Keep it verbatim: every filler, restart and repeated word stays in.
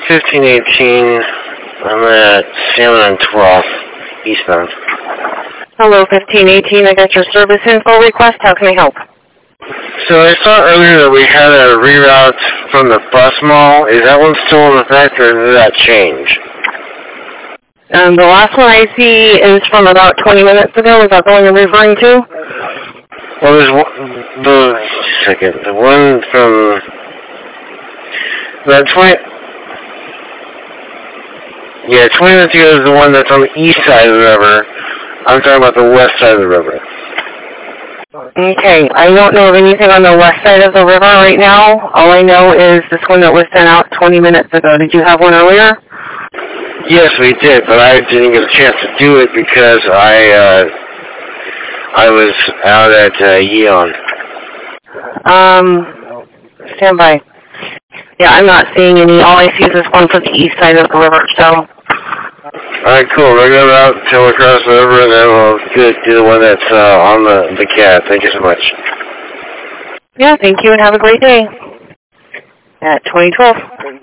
fifteen eighteen. I'm at Salmon and twelfth, eastbound. Hello, fifteen eighteen. I got your service info request. How can I help? So I saw earlier that we had a reroute from the bus mall. Is that one still in effect, or did that change? Um, the last one I see is from about twenty minutes ago. Is that the one you're referring to? Well, there's one, the, just a second, the one from, about twenty, yeah, twenty minutes ago is the one that's on the east side of the river. I'm talking about the west side of the river. Okay, I don't know of anything on the west side of the river right now. All I know is this one that was sent out twenty minutes ago. Did you have one earlier? Yes, we did, but I didn't get a chance to do it because I, uh, I was out at uh, Yeon. Um, stand by. Yeah, I'm not seeing any. All I see is this one for the east side of the river, so. Alright, cool. We're going to out until we cross the river, and then we'll do, do the one that's uh, on the, the cat. Thank you so much. Yeah, thank you, and have a great day. At twenty twelve.